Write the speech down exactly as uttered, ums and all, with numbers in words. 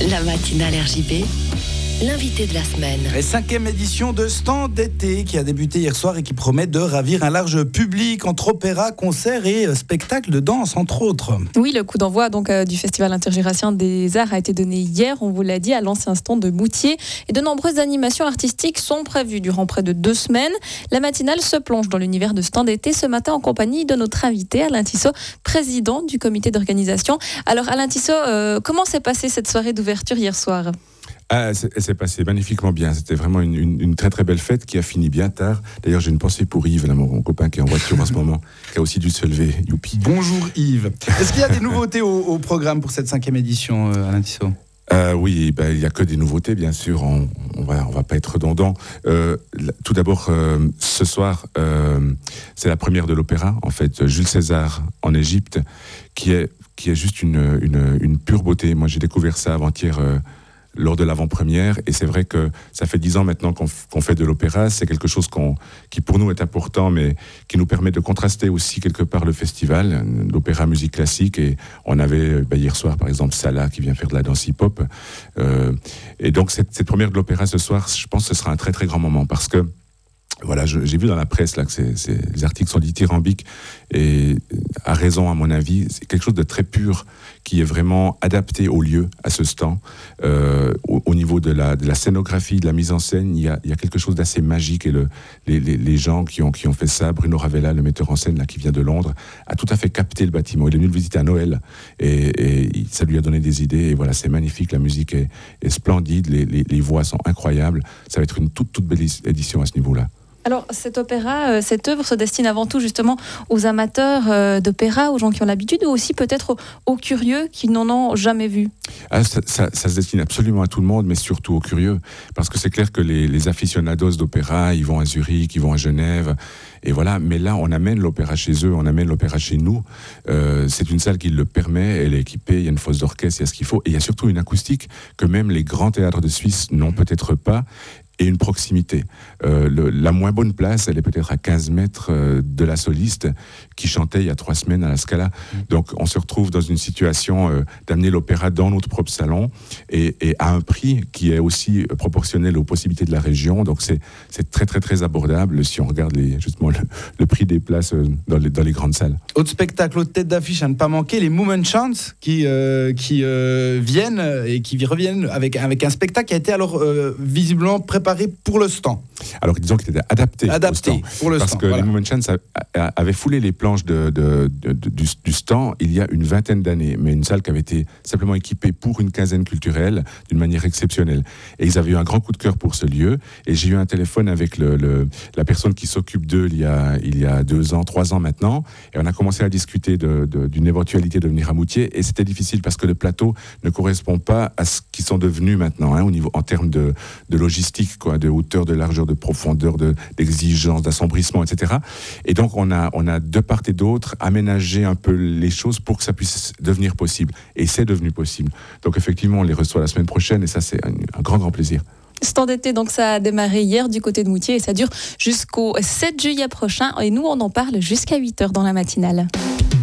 La matinale R J B, l'invité de la semaine. La cinquième édition de Stand d'été qui a débuté hier soir et qui promet de ravir un large public entre opéra, concerts et spectacles de danse, entre autres. Oui, le coup d'envoi donc, euh, du Festival interjurassien des arts a été donné hier, on vous l'a dit, à l'ancien stand de Moutier. Et de nombreuses animations artistiques sont prévues durant près de deux semaines. La matinale se plonge dans l'univers de Stand d'été ce matin en compagnie de notre invité, Alain Tissot, président du comité d'organisation. Alors Alain Tissot, euh, comment s'est passée cette soirée d'ouverture hier soir ? Ah, c'est, elle s'est passée magnifiquement bien. C'était vraiment une, une, une très très belle fête qui a fini bien tard. D'ailleurs, j'ai une pensée pour Yves, là, mon, mon copain qui est en voiture en ce moment, qui a aussi dû se lever. Youpi. Bonjour Yves. Est-ce qu'il y a des nouveautés au, au programme pour cette cinquième édition, euh, Alain Tissot ? Euh, oui, ben, il n'y a que des nouveautés, bien sûr. On on va, on va pas être redondant. Euh, tout d'abord, euh, ce soir, euh, c'est la première de l'opéra, en fait, Jules César en Égypte, qui est, qui est juste une, une, une pure beauté. Moi, j'ai découvert ça avant-hier euh, lors de l'avant-première, et c'est vrai que ça fait dix ans maintenant qu'on, qu'on fait de l'opéra. C'est quelque chose qu'on, qui pour nous est important, mais qui nous permet de contraster aussi quelque part le festival, l'opéra musique classique. Et on avait bah, hier soir par exemple Salah qui vient faire de la danse hip-hop. Euh, et donc cette, cette première de l'opéra ce soir, je pense que ce sera un très très grand moment, parce que voilà, je, j'ai vu dans la presse là que c'est, c'est, les articles sont dithyrambiques, et à raison à mon avis, c'est quelque chose de très pur qui est vraiment adapté au lieu, à ce stand. Euh, au, au niveau de la, de la scénographie, de la mise en scène, il y a, il y a quelque chose d'assez magique, et le, les, les, les gens qui ont, qui ont fait ça, Bruno Ravella, le metteur en scène là, qui vient de Londres, a tout à fait capté le bâtiment. Il est venu le visiter à Noël, et, et ça lui a donné des idées, et voilà, c'est magnifique, la musique est, est splendide, les, les, les voix sont incroyables. Ça va être une toute, toute belle édition à ce niveau-là. Alors, cet opéra, euh, cette œuvre se destine avant tout justement aux amateurs euh, d'opéra, aux gens qui ont l'habitude, ou aussi peut-être aux, aux curieux qui n'en ont jamais vu. Ah, ça, ça, ça se destine absolument à tout le monde, mais surtout aux curieux. Parce que c'est clair que les, les aficionados d'opéra, ils vont à Zurich, ils vont à Genève, et voilà. Mais là, on amène l'opéra chez eux, on amène l'opéra chez nous. Euh, c'est une salle qui le permet, elle est équipée, il y a une fosse d'orchestre, il y a ce qu'il faut. Et il y a surtout une acoustique que même les grands théâtres de Suisse n'ont peut-être pas. Et une proximité. Euh, le, la moins bonne place, elle est peut-être à quinze mètres euh, de la soliste qui chantait il y a trois semaines à la Scala. Mmh. Donc on se retrouve dans une situation euh, d'amener l'opéra dans notre propre salon, et, et à un prix qui est aussi proportionnel aux possibilités de la région. Donc c'est, c'est très très très abordable si on regarde les, justement le, le prix des places euh, dans, les, dans les grandes salles. Autre spectacle, autre tête d'affiche à ne pas manquer, les Movement Chants qui, euh, qui euh, viennent et qui reviennent avec, avec un spectacle qui a été alors euh, visiblement préparé pour le stand. Alors disons qu'il était adapté, adapté au stand, pour le parce stand, que voilà. les Movement Chants avaient foulé les planches de, de, de, de, du, du stand il y a une vingtaine d'années, mais une salle qui avait été simplement équipée pour une quinzaine culturelle d'une manière exceptionnelle. Et ils avaient eu un grand coup de cœur pour ce lieu, et j'ai eu un téléphone avec le, le, la personne qui s'occupe d'eux il y, a, il y a deux ans, trois ans maintenant, et on a commencé à discuter de, de, d'une éventualité de venir à Moutier, et c'était difficile parce que le plateau ne correspond pas à ce qu'ils sont devenus maintenant, hein, au niveau, en termes de, de logistique, quoi, de hauteur, de largeur, de profondeur, de, d'exigence, d'assombrissement, et cetera. Et donc on a, on a de part et d'autre aménagé un peu les choses pour que ça puisse devenir possible. Et c'est devenu possible. Donc effectivement, on les reçoit la semaine prochaine, et ça c'est un, un grand, grand plaisir. Stand d'été, donc ça a démarré hier du côté de Moutier, et ça dure jusqu'au sept juillet prochain. Et nous, on en parle jusqu'à huit heures dans la matinale.